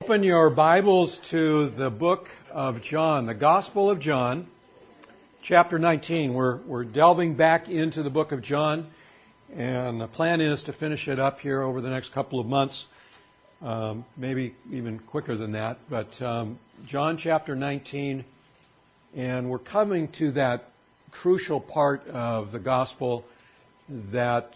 Open your Bibles to the book of John, the Gospel of John, chapter 19. We're delving back into the book of John, and the plan is to finish it up here over the next couple of months, maybe even quicker than that. But John chapter 19, and we're coming to that crucial part of the Gospel that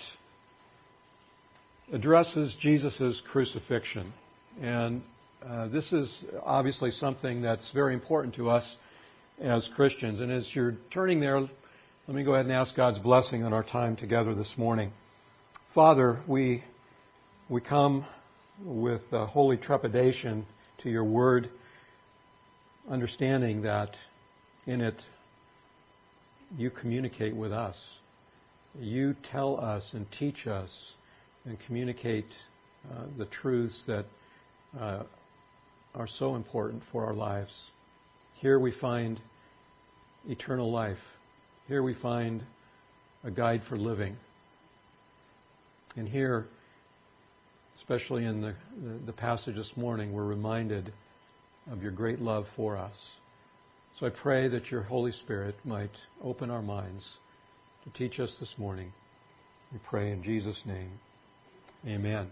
addresses Jesus' crucifixion. And this is obviously something that's very important to us as Christians. And as you're turning there, let me go ahead and ask God's blessing on our time together this morning. Father, we come with holy trepidation to your word, understanding that in it you communicate with us. You tell us and teach us and communicate the truths that are so important for our lives. Here we find eternal life. Here we find a guide for living. And here, especially in the passage this morning, we're reminded of your great love for us. So I pray that your Holy Spirit might open our minds to teach us this morning. We pray in Jesus' name. Amen.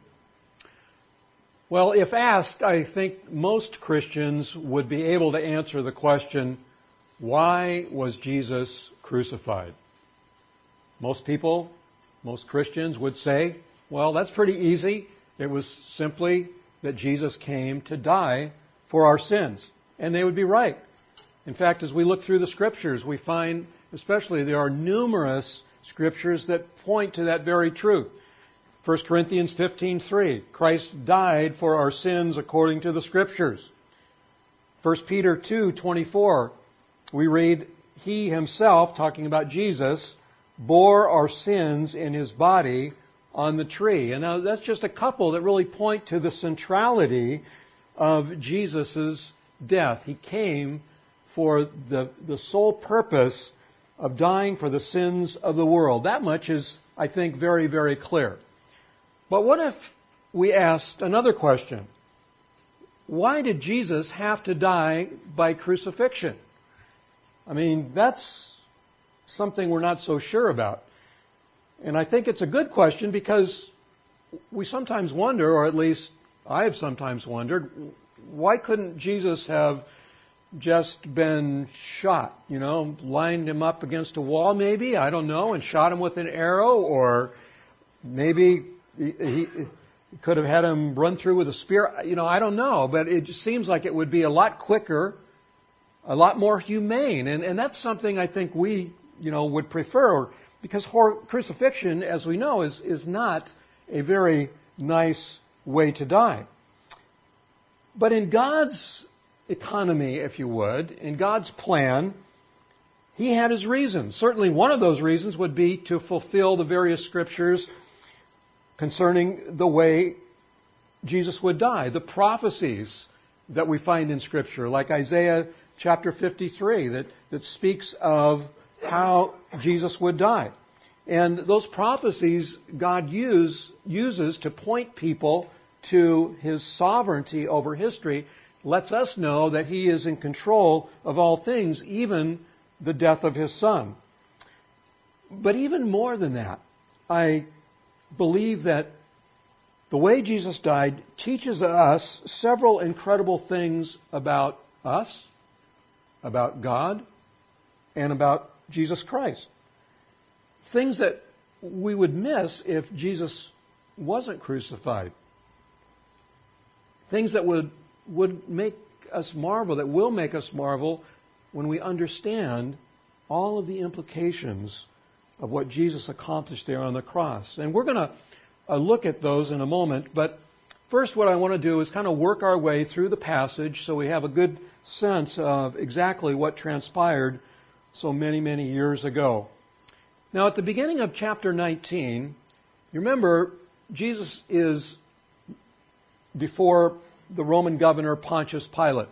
Well, if asked, I think most Christians would be able to answer the question, why was Jesus crucified? Most people, most Christians would say, well, that's pretty easy. It was simply that Jesus came to die for our sins. And they would be right. In fact, as we look through the Scriptures, we find, especially, there are numerous Scriptures that point to that very truth. 1 Corinthians 15:3, Christ died for our sins according to the Scriptures. 1 Peter 2:24, we read, He Himself, talking about Jesus, bore our sins in His body on the tree. And now that's just a couple that really point to the centrality of Jesus' death. He came for the sole purpose of dying for the sins of the world. That much is, I think, very, very clear. But what if we asked another question? Why did Jesus have to die by crucifixion? I mean, that's something we're not so sure about. And I think it's a good question because we sometimes wonder, or at least I have sometimes wondered, why couldn't Jesus have just been shot? You know, lined him up against a wall maybe, I don't know, and shot him with an arrow, or maybe he could have had him run through with a spear. You know, I don't know, but it just seems like it would be a lot quicker, a lot more humane. And that's something I think we, would prefer, because crucifixion, as we know, is not a very nice way to die. But in God's economy, if you would, in God's plan, He had His reasons. Certainly one of those reasons would be to fulfill the various Scriptures concerning the way Jesus would die. The prophecies that we find in Scripture, like Isaiah chapter 53, that speaks of how Jesus would die. And those prophecies God uses to point people to His sovereignty over history, lets us know that He is in control of all things, even the death of His Son. But even more than that, I believe that the way Jesus died teaches us several incredible things about us, about God, and about Jesus Christ. Things that we would miss if Jesus wasn't crucified. Things that would make us marvel, that will make us marvel when we understand all of the implications of what Jesus accomplished there on the cross. And we're going to look at those in a moment, but first what I want to do is kind of work our way through the passage so we have a good sense of exactly what transpired so many, many years ago. Now, at the beginning of chapter 19, you remember Jesus is before the Roman governor Pontius Pilate.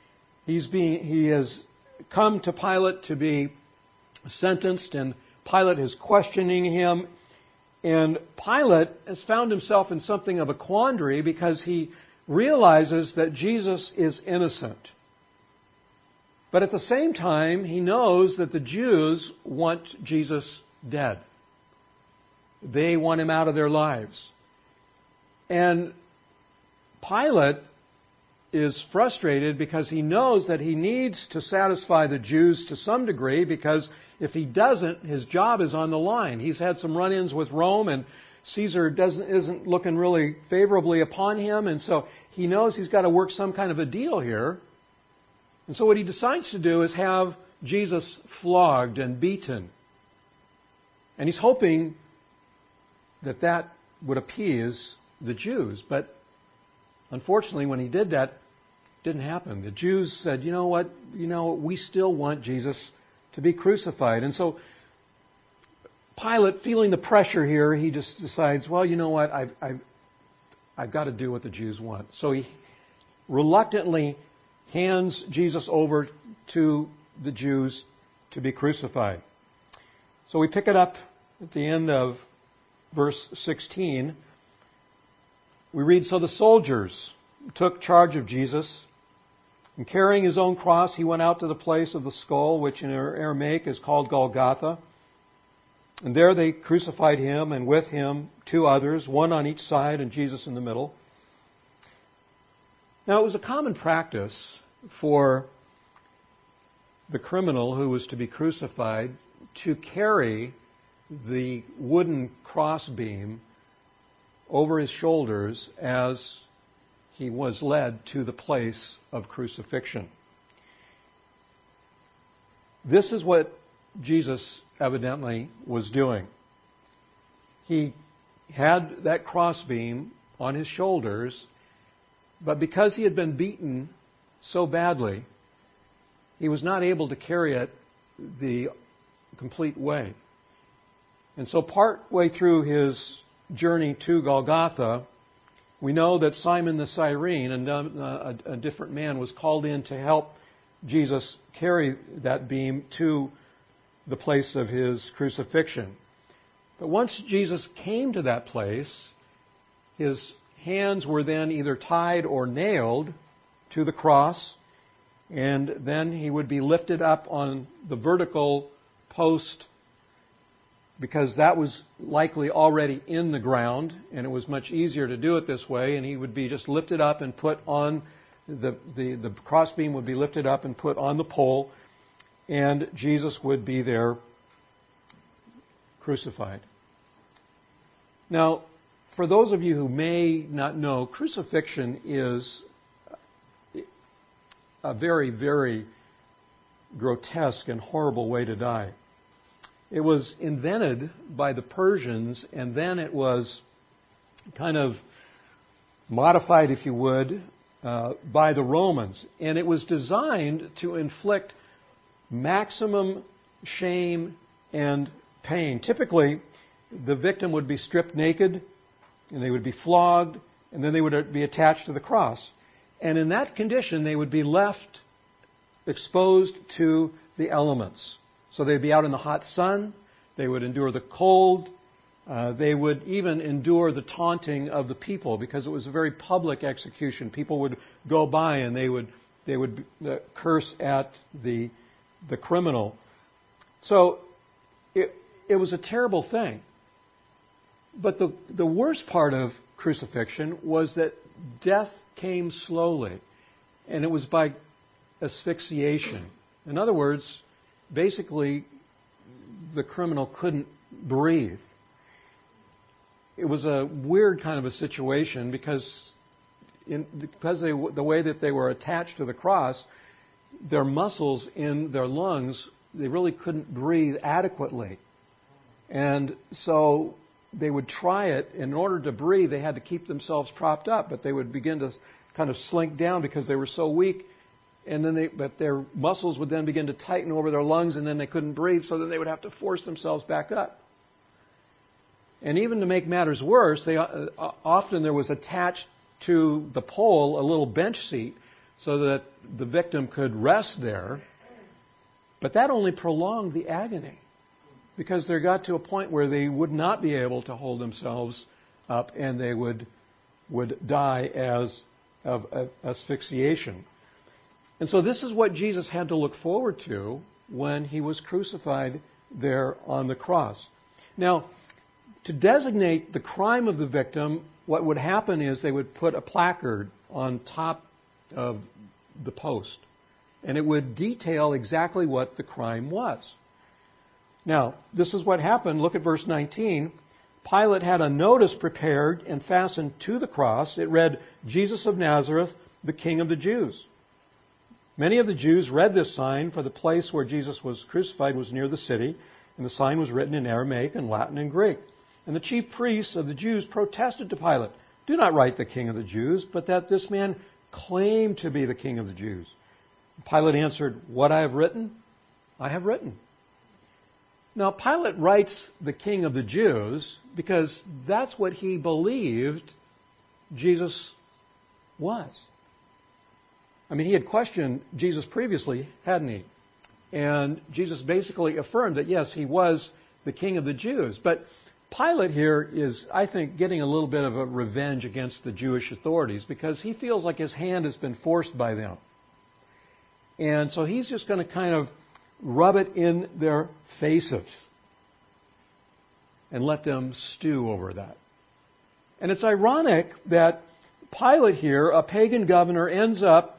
He has come to Pilate to be sentenced, and Pilate is questioning him. And Pilate has found himself in something of a quandary because he realizes that Jesus is innocent. But at the same time, he knows that the Jews want Jesus dead. They want him out of their lives. And Pilate is frustrated because he knows that he needs to satisfy the Jews to some degree, because if he doesn't, his job is on the line. He's had some run-ins with Rome, and Caesar isn't looking really favorably upon him, and so he knows he's got to work some kind of a deal here. And so what he decides to do is have Jesus flogged and beaten. And he's hoping that that would appease the Jews. But unfortunately, when he did that, it didn't happen. The Jews said, you know what, we still want Jesus to be crucified. And so Pilate, feeling the pressure here, he just decides, well, you know what, I've got to do what the Jews want. So he reluctantly hands Jesus over to the Jews to be crucified. So we pick it up at the end of verse 16. We read, so the soldiers took charge of Jesus, and carrying his own cross, he went out to the place of the skull, which in Aramaic is called Golgotha. And there they crucified him, and with him 2 others, one on each side and Jesus in the middle. Now, it was a common practice for the criminal who was to be crucified to carry the wooden crossbeam over his shoulders as he was led to the place of crucifixion. This is what Jesus evidently was doing. He had that crossbeam on his shoulders, but because he had been beaten so badly, he was not able to carry it the complete way. And so part way through his journey to Golgotha, we know that Simon the Cyrene, a different man, was called in to help Jesus carry that beam to the place of his crucifixion. But once Jesus came to that place, his hands were then either tied or nailed to the cross, and then he would be lifted up on the vertical post, because that was likely already in the ground, and it was much easier to do it this way, and he would be just lifted up and put on, the crossbeam would be lifted up and put on the pole, and Jesus would be there crucified. Now, for those of you who may not know, crucifixion is a very, very grotesque and horrible way to die. It was invented by the Persians, and then it was kind of modified, if you would, by the Romans. And it was designed to inflict maximum shame and pain. Typically, the victim would be stripped naked, and they would be flogged, and then they would be attached to the cross. And in that condition, they would be left exposed to the elements. So they'd be out in the hot sun, they would endure the cold, they would even endure the taunting of the people, because it was a very public execution. People would go by and they would curse at the criminal. So it was a terrible thing. But the worst part of crucifixion was that death came slowly, and it was by asphyxiation. In other words, basically, the criminal couldn't breathe. It was a weird kind of a situation because the way that they were attached to the cross, their muscles in their lungs, they really couldn't breathe adequately. And so they would try it. In order to breathe, they had to keep themselves propped up, but they would begin to kind of slink down because they were so weak. And then but their muscles would then begin to tighten over their lungs, and then they couldn't breathe, so then they would have to force themselves back up. And even to make matters worse, often there was attached to the pole a little bench seat so that the victim could rest there. But that only prolonged the agony, because they got to a point where they would not be able to hold themselves up, and they would die as of asphyxiation. And so this is what Jesus had to look forward to when he was crucified there on the cross. Now, to designate the crime of the victim, what would happen is they would put a placard on top of the post, and it would detail exactly what the crime was. Now, this is what happened. Look at verse 19. Pilate had a notice prepared and fastened to the cross. It read, "Jesus of Nazareth, the King of the Jews." Many of the Jews read this sign, for the place where Jesus was crucified was near the city, and the sign was written in Aramaic and Latin and Greek. And the chief priests of the Jews protested to Pilate, "Do not write the King of the Jews, but that this man claimed to be the King of the Jews." Pilate answered, "What I have written, I have written." Now, Pilate writes the King of the Jews because that's what he believed Jesus was. I mean, he had questioned Jesus previously, hadn't he? And Jesus basically affirmed that, yes, he was the King of the Jews. But Pilate here is, I think, getting a little bit of a revenge against the Jewish authorities because he feels like his hand has been forced by them. And so he's just going to kind of rub it in their faces and let them stew over that. And it's ironic that Pilate here, a pagan governor, ends up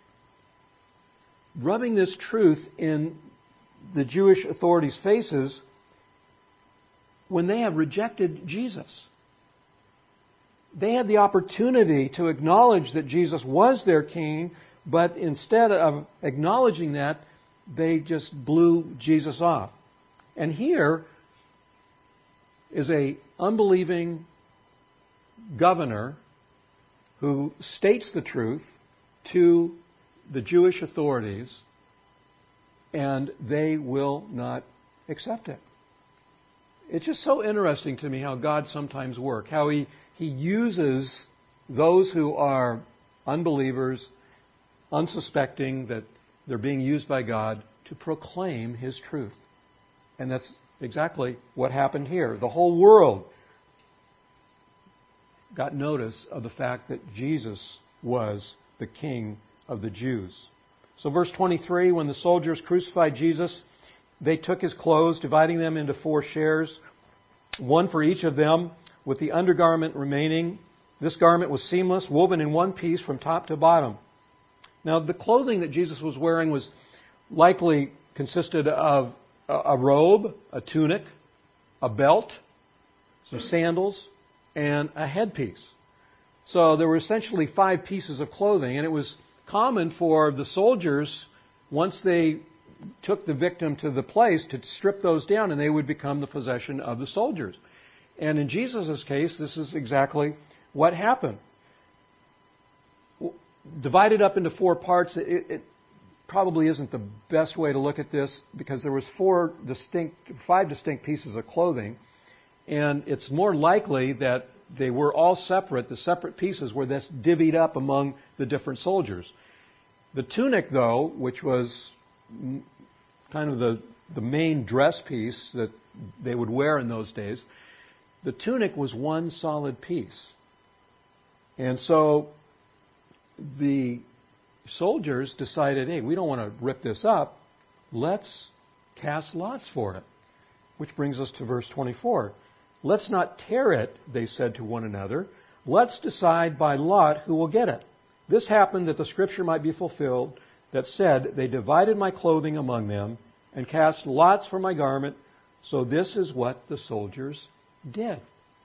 rubbing this truth in the Jewish authorities' faces when they have rejected Jesus. They had the opportunity to acknowledge that Jesus was their king, but instead of acknowledging that, they just blew Jesus off. And here is a unbelieving governor who states the truth to the Jewish authorities, and they will not accept it. It's just so interesting to me how God sometimes works, how He uses those who are unbelievers, unsuspecting that they're being used by God to proclaim His truth. And that's exactly what happened here. The whole world got notice of the fact that Jesus was the King of the Jews. So verse 23, when the soldiers crucified Jesus, they took His clothes, dividing them into 4 shares, one for each of them, with the undergarment remaining. This garment was seamless, woven in one piece from top to bottom. Now, the clothing that Jesus was wearing was likely consisted of a robe, a tunic, a belt, some sandals, and a headpiece. So there were essentially 5 pieces of clothing, and it was common for the soldiers, once they took the victim to the place, to strip those down, and they would become the possession of the soldiers. And in Jesus' case, this is exactly what happened. Divided up into 4 parts, it probably isn't the best way to look at this because there was 5 distinct pieces of clothing, and it's more likely that they were all separate. The separate pieces were thus divvied up among the different soldiers. The tunic, though, which was kind of the main dress piece that they would wear in those days, the tunic was one solid piece. And so the soldiers decided, hey, we don't want to rip this up. Let's cast lots for it. Which brings us to verse 24. Let's not tear it, they said to one another. Let's decide by lot who will get it. This happened that the scripture might be fulfilled that said, they divided my clothing among them and cast lots for my garment. So this is what the soldiers did.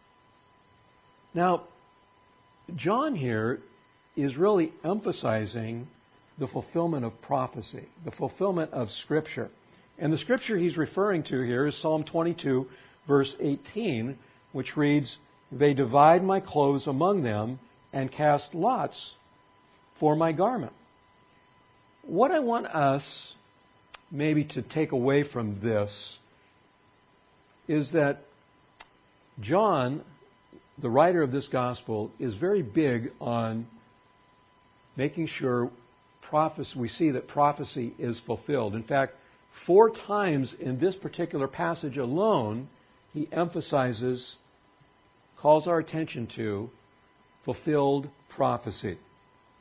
Now, John here is really emphasizing the fulfillment of prophecy, the fulfillment of Scripture. And the Scripture he's referring to here is Psalm 22, verse 18, which reads, they divide my clothes among them and cast lots for my garment. What I want us maybe to take away from this is that John, the writer of this gospel, is very big on making sure we see that prophecy is fulfilled. In fact, 4 times in this particular passage alone, he calls our attention to fulfilled prophecy.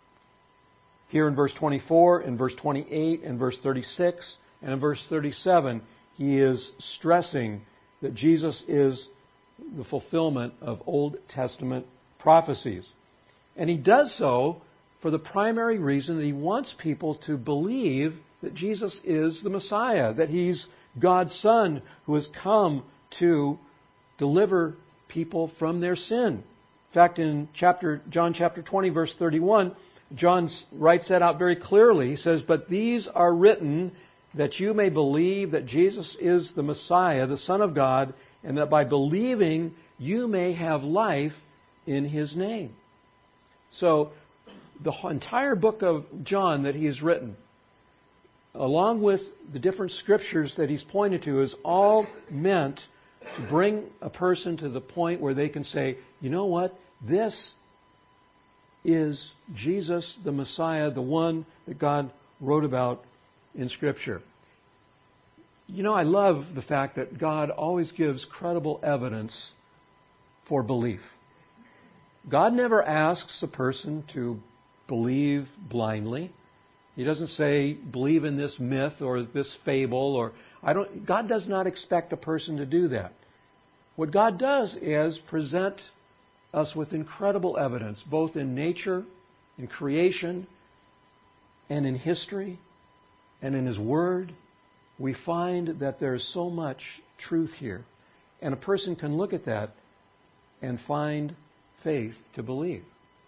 Here in verse 24, in verse 28, in verse 36, and in verse 37, he is stressing that Jesus is the fulfillment of Old Testament prophecies. And he does so for the primary reason that he wants people to believe that Jesus is the Messiah, that he's God's Son who has come to deliver people from their sin. In fact, in John chapter 20, verse 31, John writes that out very clearly. He says, "But these are written that you may believe that Jesus is the Messiah, the Son of God, and that by believing you may have life in his name." So the entire book of John that he has written, along with the different scriptures that he's pointed to, is all meant to bring a person to the point where they can say, you know what, this is Jesus the Messiah, the one that God wrote about in Scripture. You know, I love the fact that God always gives credible evidence for belief. God never asks a person to believe blindly. He doesn't say, believe in this myth or this fable, or God does not expect a person to do that. What God does is present us with incredible evidence, both in nature, in creation, and in history, and in His Word. We find that there is so much truth here. And a person can look at that and find faith to believe.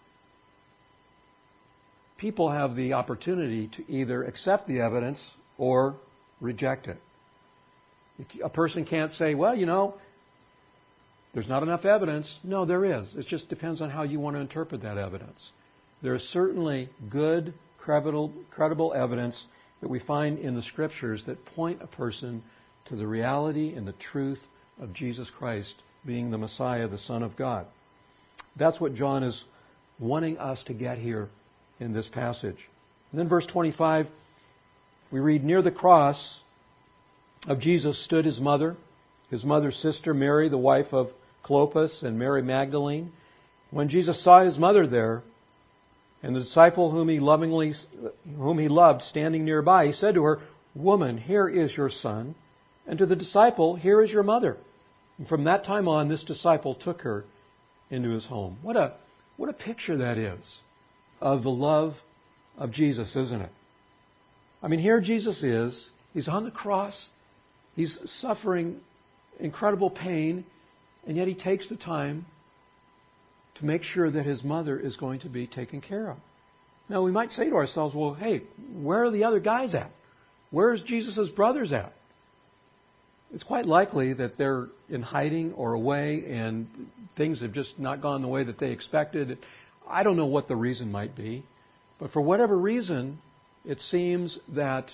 People have the opportunity to either accept the evidence or reject it. A person can't say, well, you know, there's not enough evidence. No, there is. It just depends on how you want to interpret that evidence. There is certainly good, credible evidence that we find in the Scriptures that point a person to the reality and the truth of Jesus Christ being the Messiah, the Son of God. That's what John is wanting us to get here in this passage. And then verse 25, we read, near the cross of Jesus stood his mother's sister Mary, the wife of Clopas, and Mary Magdalene. When Jesus saw his mother there, and the disciple whom he loved standing nearby, he said to her, "Woman, here is your son," and to the disciple, "Here is your mother." And from that time on, this disciple took her into his home. What a picture that is of the love of Jesus, isn't it? I mean, here Jesus is. He's on the cross. He's suffering incredible pain, and yet he takes the time to make sure that his mother is going to be taken care of. Now, we might say to ourselves, well, hey, where are the other guys at? Where's Jesus' brothers at? It's quite likely that they're in hiding or away and things have just not gone the way that they expected. I don't know what the reason might be, but for whatever reason, it seems that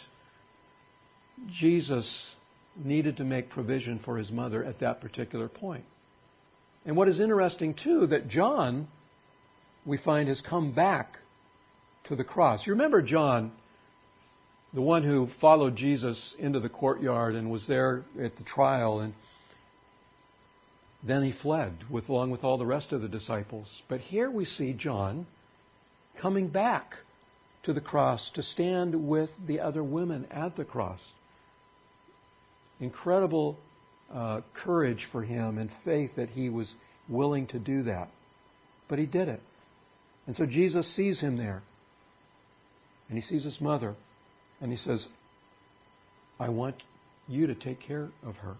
Jesus needed to make provision for his mother at that particular point. And what is interesting, too, that John, we find, has come back to the cross. You remember John, the one who followed Jesus into the courtyard and was there at the trial, and then he fled along with all the rest of the disciples. But here we see John coming back to the cross to stand with the other women at the cross. Incredible courage for him and faith that he was willing to do that. But he did it. And so Jesus sees him there. And he sees his mother. And he says, I want you to take care of her.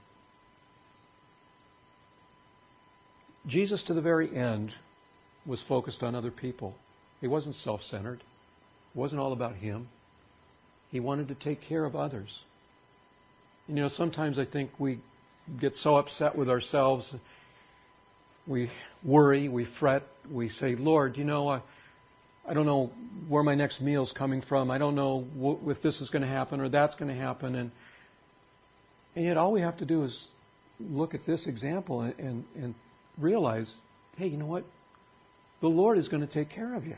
Jesus, to the very end, was focused on other people. He wasn't self-centered. It wasn't all about him. He wanted to take care of others. And, you know, sometimes I think we get so upset with ourselves. We worry, we fret, we say, Lord, you know, I don't know where my next meal's coming from. I don't know if this is going to happen or that's going to happen. And yet all we have to do is look at this example and realize, hey, you know what? The Lord is going to take care of you.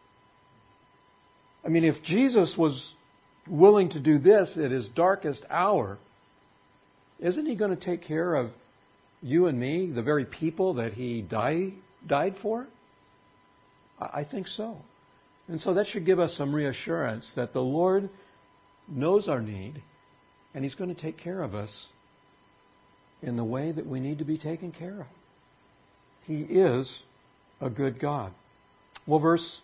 I mean, if Jesus was willing to do this at his darkest hour, isn't he going to take care of you and me, the very people that he died for? I think so. And so that should give us some reassurance that the Lord knows our need, and He's going to take care of us in the way that we need to be taken care of. He is a good God. Well, verse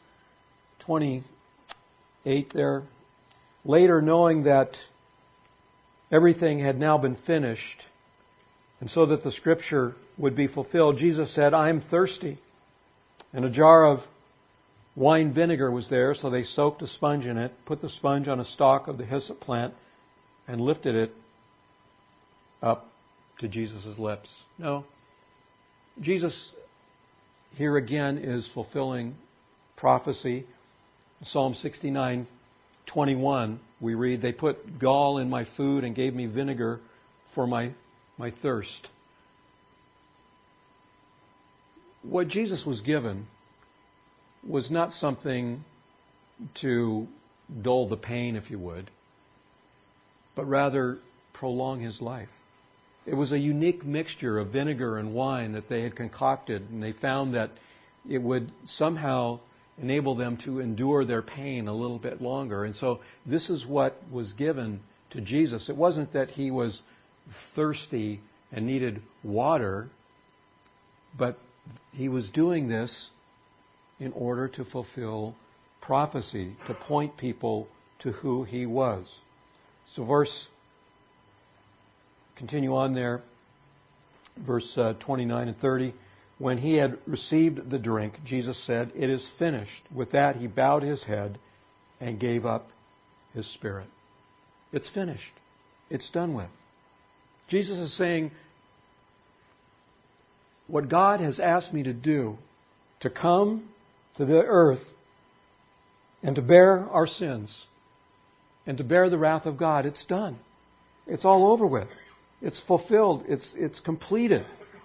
28 there. Later, knowing that everything had now been finished, and so that the Scripture would be fulfilled, Jesus said, "I am thirsty." And a jar of wine vinegar was there, so they soaked a sponge in it, put the sponge on a stalk of the hyssop plant, and lifted it up to Jesus' lips. No. Jesus here again is fulfilling prophecy. Psalm 69:21, we read, "They put gall in my food and gave me vinegar for my thirst." What Jesus was given was not something to dull the pain, if you would, but rather prolong His life. It was a unique mixture of vinegar and wine that they had concocted, and they found that it would somehow enable them to endure their pain a little bit longer. And so this is what was given to Jesus. It wasn't that He was thirsty and needed water, but He was doing this in order to fulfill prophecy, to point people to who He was. So continue on there, verse 29 and 30. When He had received the drink, Jesus said, "It is finished." With that, He bowed His head and gave up His spirit. It's finished. It's done with. Jesus is saying, what God has asked me to do, to come to the earth and to bear our sins and to bear the wrath of God, it's done. It's all over with. It's fulfilled. It's completed.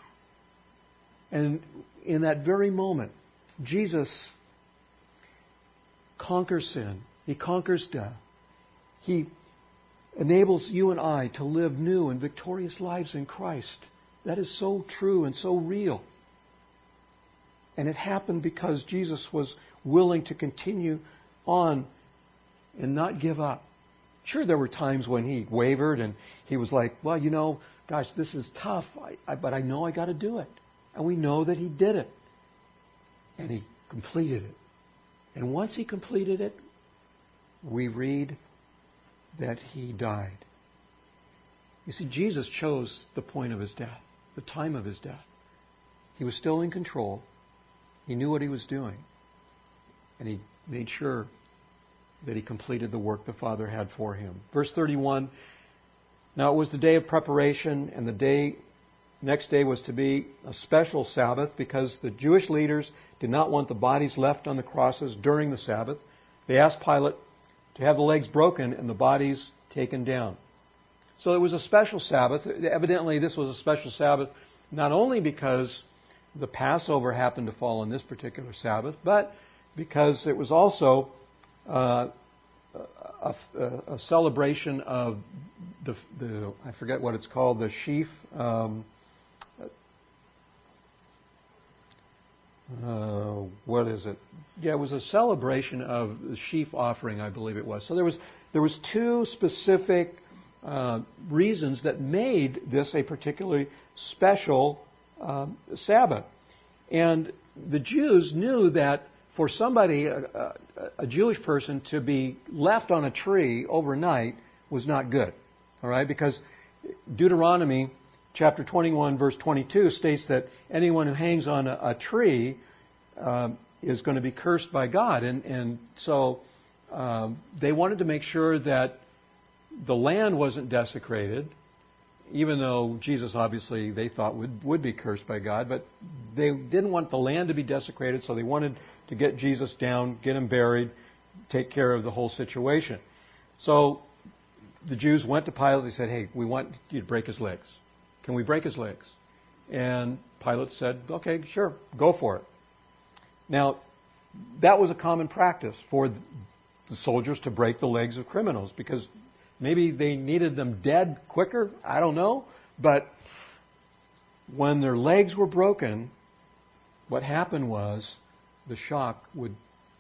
And in that very moment, Jesus conquers sin. He conquers death. He enables you and I to live new and victorious lives in Christ. That is so true and so real. And it happened because Jesus was willing to continue on and not give up. Sure, there were times when He wavered and He was like, well, gosh, this is tough, but I know I got to do it. And we know that He did it. And He completed it. And once He completed it, we read that He died. You see, Jesus chose the point of His death, the time of His death. He was still in control. He knew what He was doing. And He made sure that He completed the work the Father had for Him. Verse 31, "Now it was the day of preparation, and the next day was to be a special Sabbath, because the Jewish leaders did not want the bodies left on the crosses during the Sabbath. They asked Pilate to have the legs broken and the bodies taken down." So it was a special Sabbath. Evidently, this was a special Sabbath not only because the Passover happened to fall on this particular Sabbath, but because it was also a celebration of the I forget what it's called, the sheaf. What is it? Yeah, it was a celebration of the sheaf offering, I believe it was. So there was two specific reasons that made this a particularly special Sabbath. And the Jews knew that for somebody, a Jewish person, to be left on a tree overnight was not good. All right? Because Deuteronomy chapter 21, verse 22 states that anyone who hangs on a tree is going to be cursed by God. And so they wanted to make sure that the land wasn't desecrated, even though Jesus obviously they thought would be cursed by God, but they didn't want the land to be desecrated, so they wanted to get Jesus down, get Him buried, take care of the whole situation. So the Jews went to Pilate. They said, "Hey, we want you to break His legs. Can we break His legs?" And Pilate said, "Okay, sure, go for it." Now, that was a common practice for the soldiers to break the legs of criminals, because maybe they needed them dead quicker. I don't know. But when their legs were broken, what happened was the shock would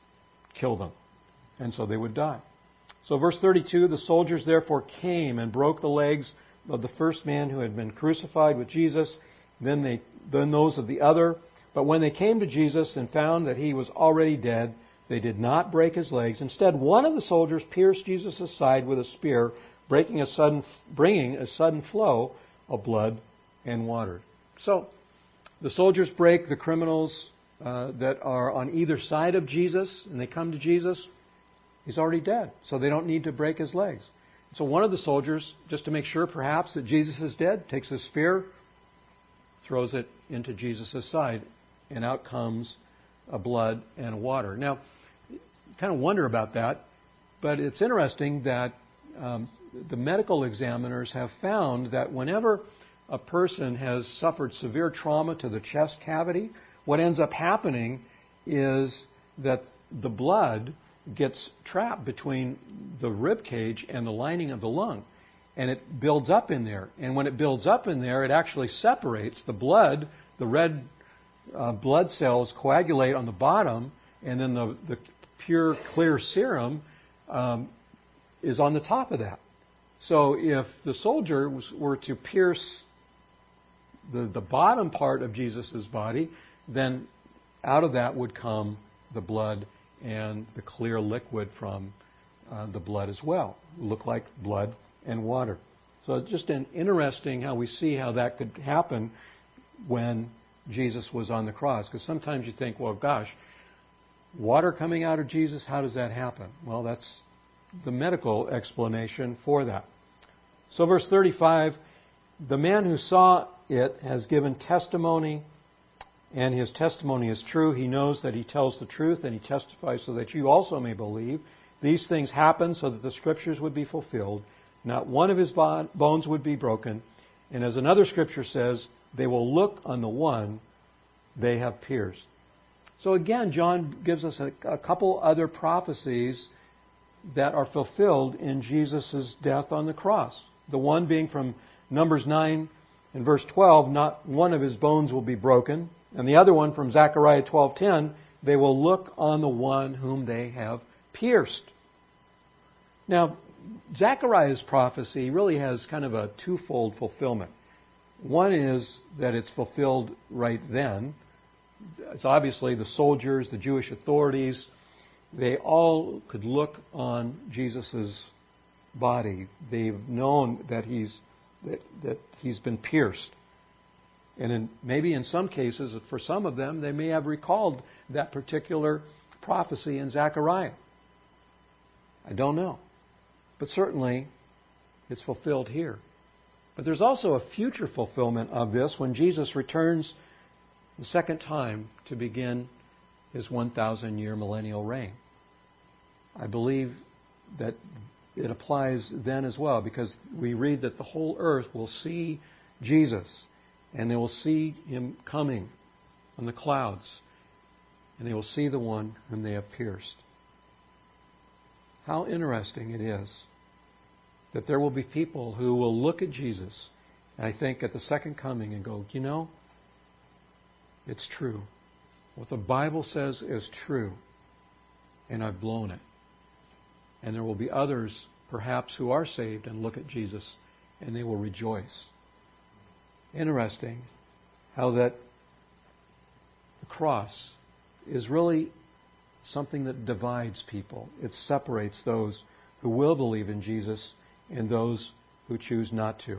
kill them. And so they would die. So verse 32, the soldiers therefore came and broke the legs of the first man who had been crucified with Jesus, then those of the other. But when they came to Jesus and found that he was already dead, they did not break his legs. Instead, one of the soldiers pierced Jesus' side with a spear, bringing a sudden flow of blood and water. So the soldiers break the criminals that are on either side of Jesus, and they come to Jesus. He's already dead, so they don't need to break his legs. So one of the soldiers, just to make sure perhaps that Jesus is dead, takes his spear, throws it into Jesus' side, and out comes blood and water. Now, you kind of wonder about that, but it's interesting that the medical examiners have found that whenever a person has suffered severe trauma to the chest cavity, what ends up happening is that the blood gets trapped between the rib cage and the lining of the lung, and it builds up in there. And when it builds up in there, it actually separates the blood. The red blood cells coagulate on the bottom, and then the pure, clear serum is on the top of that. So if the soldier were to pierce the bottom part of Jesus' body, then out of that would come the blood and the clear liquid from the blood as well. It would look like blood and water. So it's just interesting how we see how that could happen when Jesus was on the cross. Because sometimes you think, well, gosh, water coming out of Jesus, how does that happen? Well, that's the medical explanation for that. So verse 35, the man who saw it has given testimony, and his testimony is true. He knows that he tells the truth, and he testifies so that you also may believe. These things happen so that the Scriptures would be fulfilled. Not one of his bones would be broken. And as another Scripture says, they will look on the one they have pierced. So again, John gives us a couple other prophecies that are fulfilled in Jesus' death on the cross. The one being from Numbers 9 and verse 12, not one of his bones will be broken. And the other one from Zechariah 12:10, they will look on the one whom they have pierced. Now, Zechariah's prophecy really has kind of a twofold fulfillment. One is that it's fulfilled right then. It's obviously the soldiers, the Jewish authorities, they all could look on Jesus' body. They've known that he's been pierced. And maybe in some cases, for some of them, they may have recalled that particular prophecy in Zechariah. I don't know. But certainly, it's fulfilled here. But there's also a future fulfillment of this when Jesus returns the second time to begin his 1,000-year millennial reign. I believe that it applies then as well, because we read that the whole earth will see Jesus, and they will see him coming on the clouds, and they will see the one whom they have pierced. How interesting it is that there will be people who will look at Jesus, and I think at the second coming, and go, you know, it's true. What the Bible says is true, and I've blown it. And there will be others, perhaps, who are saved and look at Jesus, and they will rejoice. Interesting how that the cross is really something that divides people. It separates those who will believe in Jesus and those who choose not to.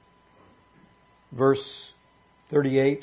Verse 38,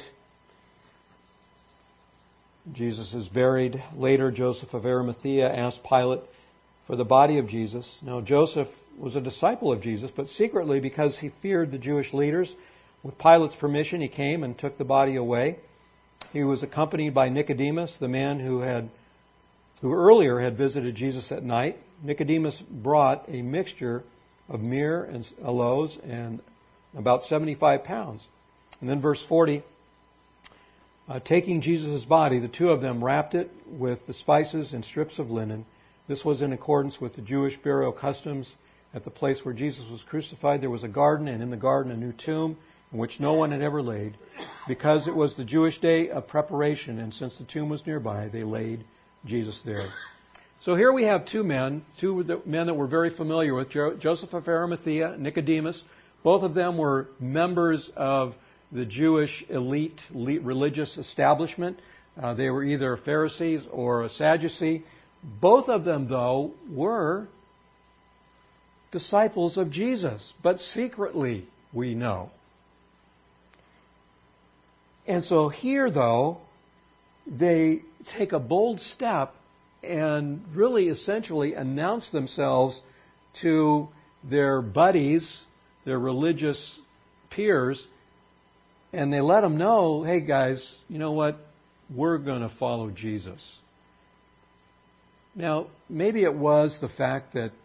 Jesus is buried. Later, Joseph of Arimathea asked Pilate for the body of Jesus. Now, Joseph was a disciple of Jesus, but secretly, because he feared the Jewish leaders, with Pilate's permission, he came and took the body away. He was accompanied by Nicodemus, the man who earlier had visited Jesus at night. Nicodemus brought a mixture of myrrh and aloes and about 75 pounds. And then verse 40, taking Jesus' body, the two of them wrapped it with the spices and strips of linen. This was in accordance with the Jewish burial customs. At the place where Jesus was crucified, there was a garden, and in the garden a new tomb in which no one had ever laid. Because it was the Jewish day of preparation, and since the tomb was nearby, they laid Jesus there. So here we have two men that we're very familiar with, Joseph of Arimathea, Nicodemus. Both of them were members of the Jewish elite religious establishment. They were either a Pharisees or a Sadducee. Both of them, though, were disciples of Jesus, but secretly, we know. And so here, though, they take a bold step and really essentially announce themselves to their buddies, their religious peers, and they let them know, hey guys, you know what? We're going to follow Jesus. Now, maybe it was the fact that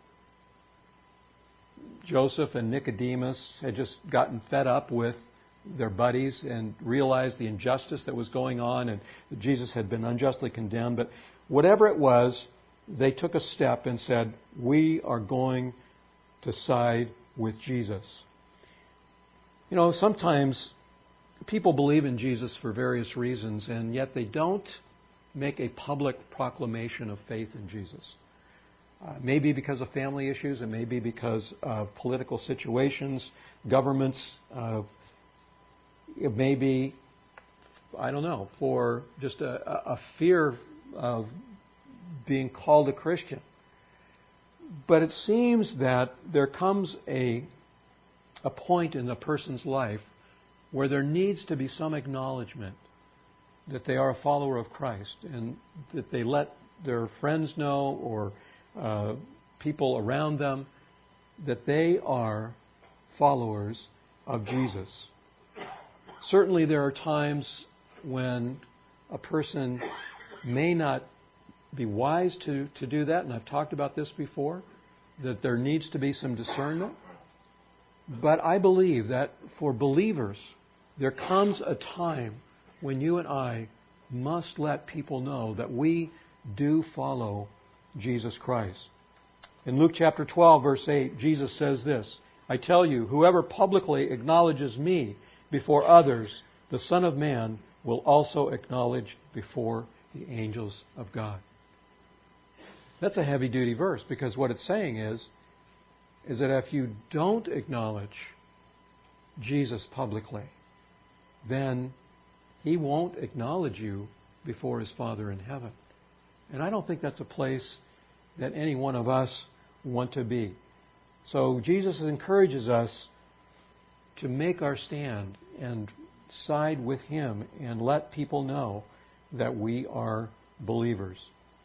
Joseph and Nicodemus had just gotten fed up with their buddies and realized the injustice that was going on and that Jesus had been unjustly condemned. But whatever it was, they took a step and said, we are going to side with Jesus. You know, sometimes people believe in Jesus for various reasons, and yet they don't make a public proclamation of faith in Jesus. Maybe because of family issues, it may be because of political situations, governments. It may be, I don't know, for just a fear of being called a Christian. But it seems that there comes a point in a person's life where there needs to be some acknowledgement that they are a follower of Christ and that they let their friends know or people around them that they are followers of Jesus. Certainly there are times when a person may not be wise to do that, and I've talked about this before, that there needs to be some discernment. But I believe that for believers, there comes a time when you and I must let people know that we do follow Jesus Christ. In Luke chapter 12, verse 8, Jesus says this, I tell you, whoever publicly acknowledges me before others, the Son of Man will also acknowledge before the angels of God. That's a heavy-duty verse, because what it's saying is that if you don't acknowledge Jesus publicly, then He won't acknowledge you before His Father in heaven. And I don't think that's a place that any one of us want to be. So Jesus encourages us to make our stand and side with Him and let people know that we are believers.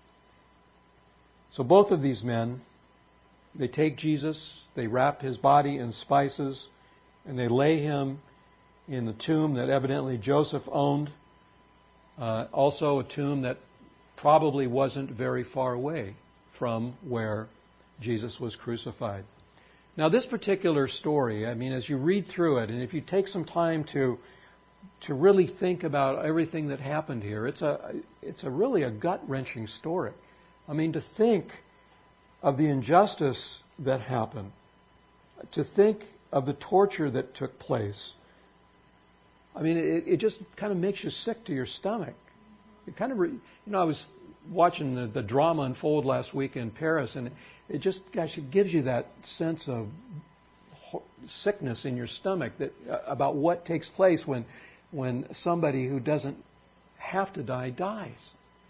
So both of these men, they take Jesus, they wrap His body in spices, and they lay Him in the tomb that evidently Joseph owned. Also a tomb that probably wasn't very far away from where Jesus was crucified. Now this particular story, I mean, as you read through it, and if you take some time to really think about everything that happened here, it's really a gut-wrenching story. I mean, to think of the injustice that happened, to think of the torture that took place. I mean, it just kind of makes you sick to your stomach. It kind of, I was watching the drama unfold last week in Paris, and it just, gosh, it gives you that sense of sickness in your stomach that about what takes place when somebody who doesn't have to die dies.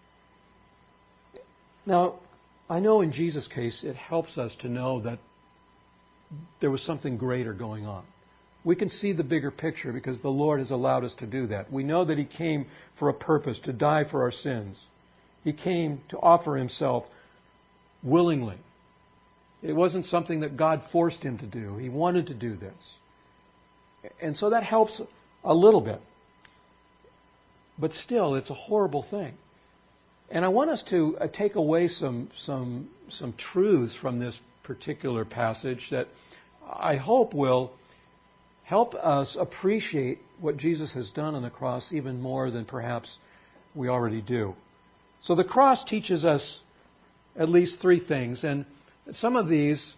Now, I know in Jesus' case it helps us to know that there was something greater going on. We can see the bigger picture because the Lord has allowed us to do that. We know that He came for a purpose, to die for our sins. He came to offer Himself willingly. It wasn't something that God forced Him to do. He wanted to do this. And so that helps a little bit. But still, it's a horrible thing. And I want us to take away some truths from this particular passage that I hope will help us appreciate what Jesus has done on the cross even more than perhaps we already do. So the cross teaches us at least three things, and some of these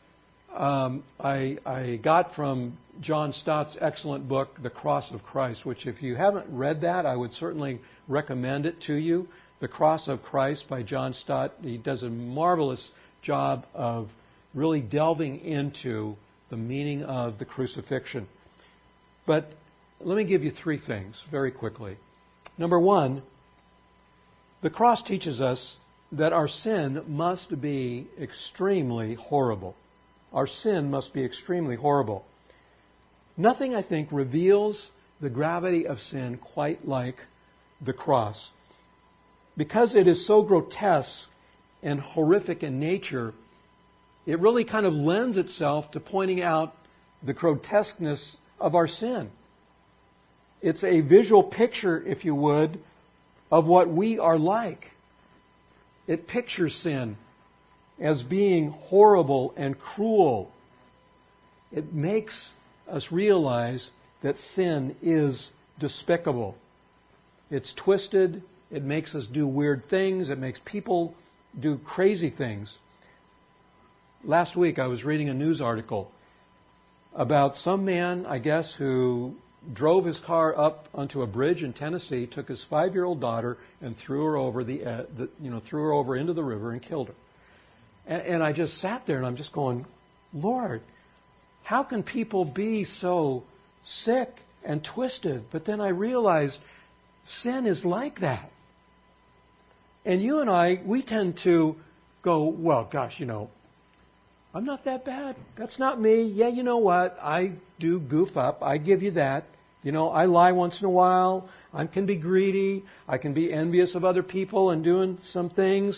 I got from John Stott's excellent book, The Cross of Christ, which if you haven't read that, I would certainly recommend it to you. The Cross of Christ by John Stott. He does a marvelous job of really delving into the meaning of the crucifixion. But let me give you three things very quickly. Number one, the cross teaches us that our sin must be extremely horrible. Our sin must be extremely horrible. Nothing, I think, reveals the gravity of sin quite like the cross. Because it is so grotesque and horrific in nature, it really kind of lends itself to pointing out the grotesqueness of our sin. It's a visual picture, if you would, of what we are like. It pictures sin as being horrible and cruel. It makes us realize that sin is despicable. It's twisted. It makes us do weird things. It makes people do crazy things. Last week I was reading a news article about some man, I guess, who drove his car up onto a bridge in Tennessee, took his 5-year-old daughter and threw her over threw her over into the river and killed her. And I just sat there and I'm just going, Lord, how can people be so sick and twisted? But then I realized sin is like that. And you and I, we tend to go, well, gosh, I'm not that bad. That's not me. Yeah, you know what? I do goof up. I give you that. I lie once in a while. I can be greedy. I can be envious of other people and doing some things.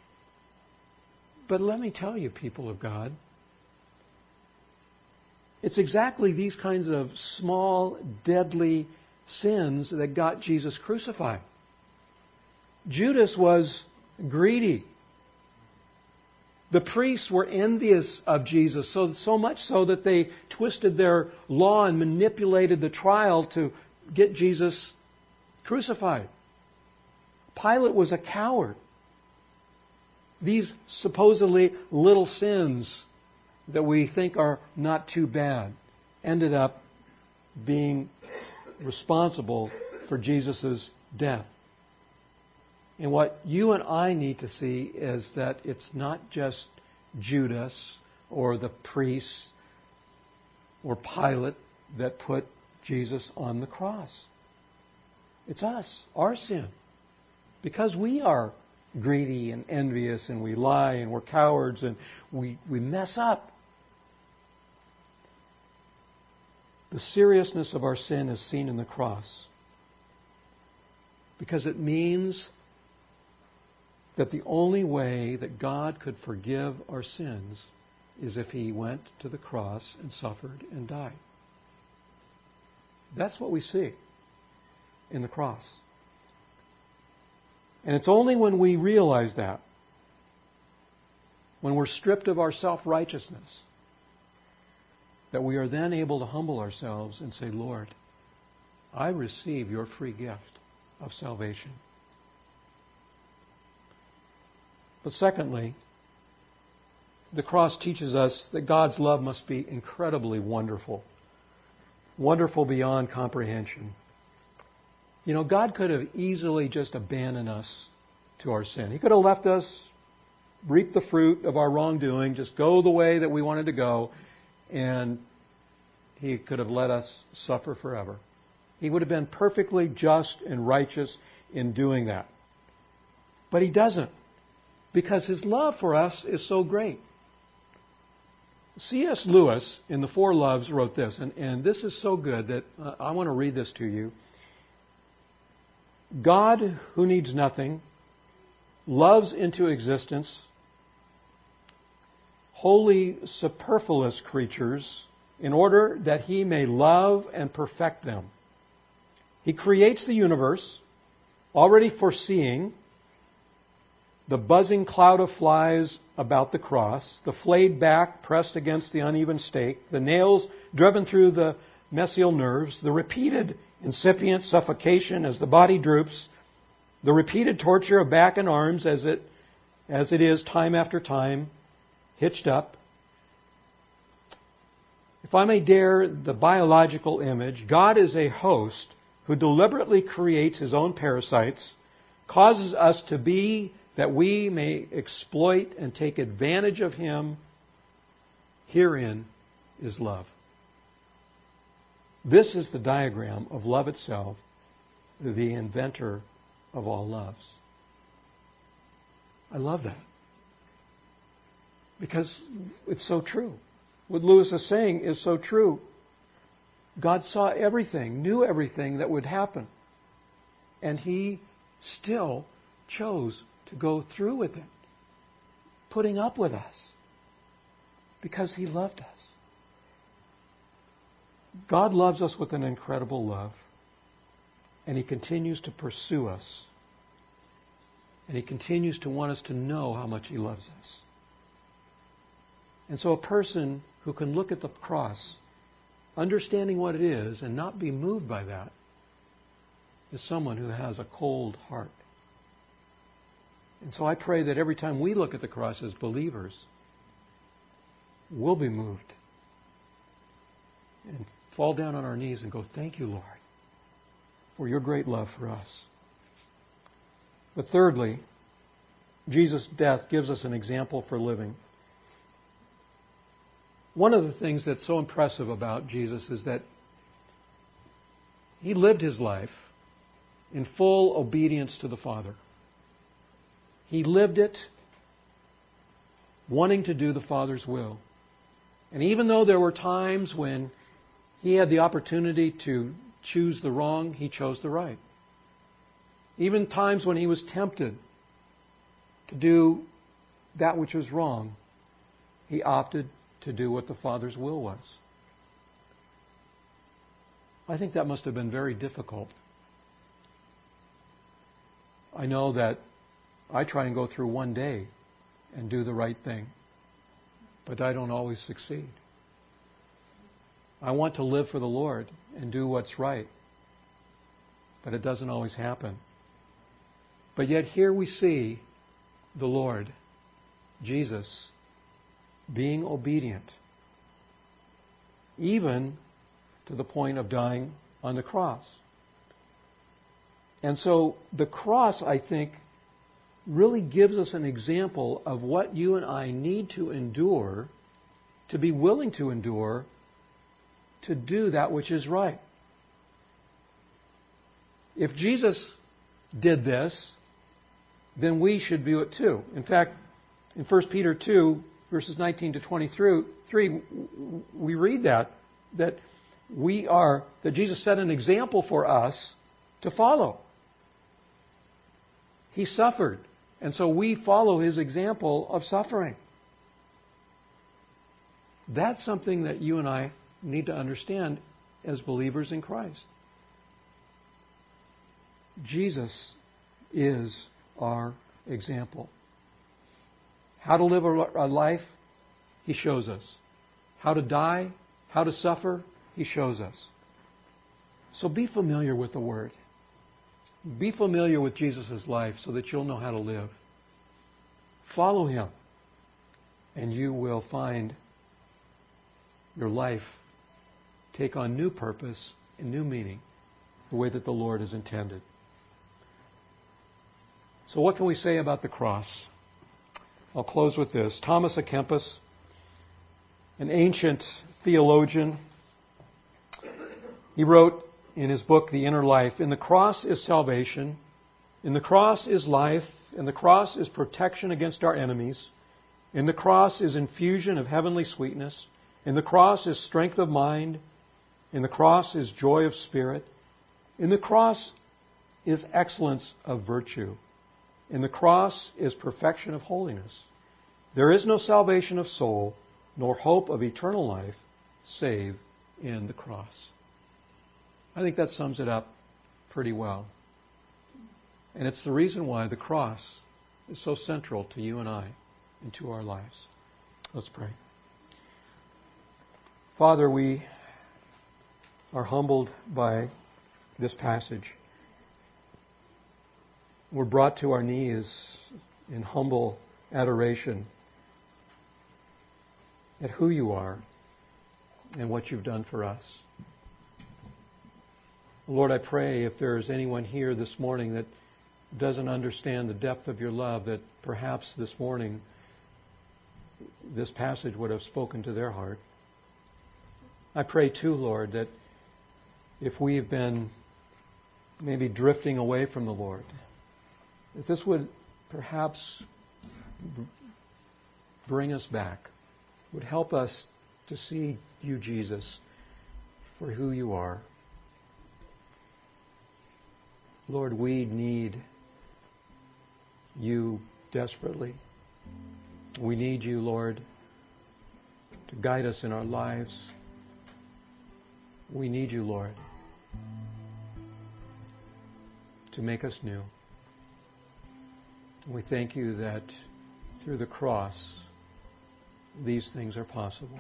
But let me tell you, people of God, it's exactly these kinds of small, deadly sins that got Jesus crucified. Judas was greedy. The priests were envious of Jesus, so much so that they twisted their law and manipulated the trial to get Jesus crucified. Pilate was a coward. These supposedly little sins that we think are not too bad ended up being responsible for Jesus' death. And what you and I need to see is that it's not just Judas or the priests or Pilate that put Jesus on the cross. It's us, our sin. Because we are greedy and envious and we lie and we're cowards and we mess up. The seriousness of our sin is seen in the cross. Because it means that the only way that God could forgive our sins is if He went to the cross and suffered and died. That's what we see in the cross. And it's only when we realize that, when we're stripped of our self-righteousness, that we are then able to humble ourselves and say, Lord, I receive your free gift of salvation. But secondly, the cross teaches us that God's love must be incredibly wonderful. Wonderful beyond comprehension. God could have easily just abandoned us to our sin. He could have left us reap the fruit of our wrongdoing, just go the way that we wanted to go, and He could have let us suffer forever. He would have been perfectly just and righteous in doing that. But He doesn't, because His love for us is so great. C.S. Lewis in The Four Loves wrote this, and this is so good that I want to read this to you. God, who needs nothing, loves into existence wholly superfluous creatures in order that He may love and perfect them. He creates the universe, already foreseeing the buzzing cloud of flies about the cross, the flayed back pressed against the uneven stake, the nails driven through the mesial nerves, the repeated incipient suffocation as the body droops, the repeated torture of back and arms as it is time after time, hitched up. If I may dare the biological image, God is a host who deliberately creates His own parasites causes us to be that we may exploit and take advantage of Him. Herein is love. This is the diagram of love itself, the inventor of all loves. I love that. Because it's so true. What Lewis is saying is so true. God saw everything, knew everything that would happen. And He still chose to go through with it, putting up with us, because He loved us. God loves us with an incredible love, and He continues to pursue us, and He continues to want us to know how much He loves us. And so a person who can look at the cross, understanding what it is and not be moved by that, is someone who has a cold heart. And so I pray that every time we look at the cross as believers, we'll be moved and fall down on our knees and go, thank you, Lord, for your great love for us. But thirdly, Jesus' death gives us an example for living. One of the things that's so impressive about Jesus is that He lived His life in full obedience to the Father. He lived it wanting to do the Father's will. And even though there were times when He had the opportunity to choose the wrong, He chose the right. Even times when He was tempted to do that which was wrong, He opted to do what the Father's will was. I think that must have been very difficult. I know that I try and go through one day and do the right thing, but I don't always succeed. I want to live for the Lord and do what's right, but it doesn't always happen. But yet here we see the Lord, Jesus, being obedient, even to the point of dying on the cross. And so the cross, I think, really gives us an example of what you and I need to endure, to be willing to endure, to do that which is right. If Jesus did this, then we should do it too. In fact, in 1 Peter 2, verses 19 to 23, we read that Jesus set an example for us to follow. He suffered, and so we follow His example of suffering. That's something that you and I need to understand as believers in Christ. Jesus is our example. How to live a life, He shows us. How to die, how to suffer, He shows us. So be familiar with the Word. Be familiar with Jesus' life so that you'll know how to live. Follow Him, and you will find your life take on new purpose and new meaning, the way that the Lord has intended. So what can we say about the cross? I'll close with this. Thomas à Kempis, an ancient theologian, he wrote in his book, The Inner Life, "In the cross is salvation, in the cross is life, in the cross is protection against our enemies, in the cross is infusion of heavenly sweetness, in the cross is strength of mind, in the cross is joy of spirit, in the cross is excellence of virtue, in the cross is perfection of holiness. There is no salvation of soul, nor hope of eternal life, save in the cross." I think that sums it up pretty well. And it's the reason why the cross is so central to you and I and to our lives. Let's pray. Father, we are humbled by this passage. We're brought to our knees in humble adoration at who you are and what you've done for us. Lord, I pray if there is anyone here this morning that doesn't understand the depth of your love, that perhaps this morning this passage would have spoken to their heart. I pray too, Lord, that if we've been maybe drifting away from the Lord, that this would perhaps bring us back, would help us to see you, Jesus, for who you are. Lord, we need you desperately. We need you, Lord, to guide us in our lives. We need you, Lord, to make us new. We thank you that through the cross, these things are possible.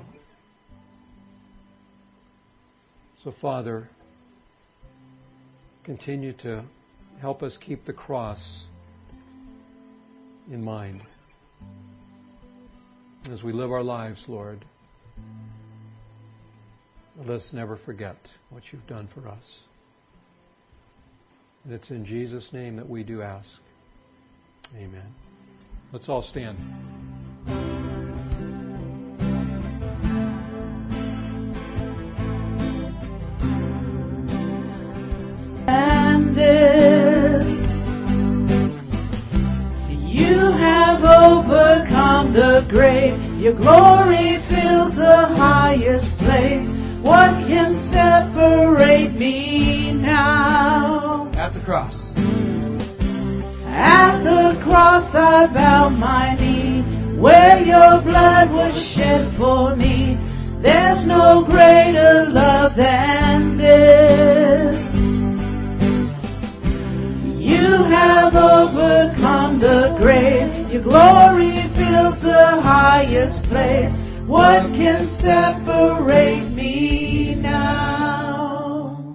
So, Father, continue to help us keep the cross in mind as we live our lives, Lord. Let us never forget what you've done for us. And it's in Jesus' name that we do ask. Amen. Let's all stand. And this, you have overcome the grave. Your glory fills the highest place. What can separate me now? At the cross. At the cross I bow my knee, where your blood was shed for me. There's no greater love than this. You have overcome the grave. Your glory fills the highest place. What can separate me now?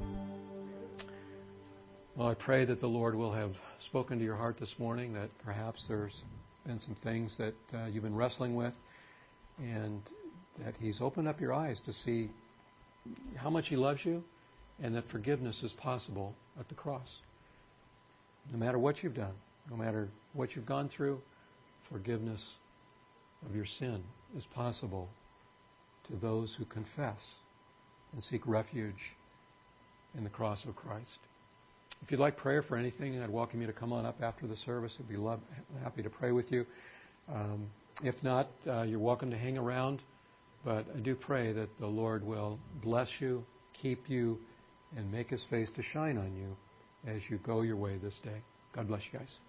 Well, I pray that the Lord will have spoken to your heart this morning, that perhaps there's been some things that you've been wrestling with, and that He's opened up your eyes to see how much He loves you, and that forgiveness is possible at the cross. No matter what you've done, no matter what you've gone through, forgiveness of your sin is possible to those who confess and seek refuge in the cross of Christ. If you'd like prayer for anything, I'd welcome you to come on up after the service. I'd be happy to pray with you. If not, you're welcome to hang around. But I do pray that the Lord will bless you, keep you, and make His face to shine on you as you go your way this day. God bless you guys.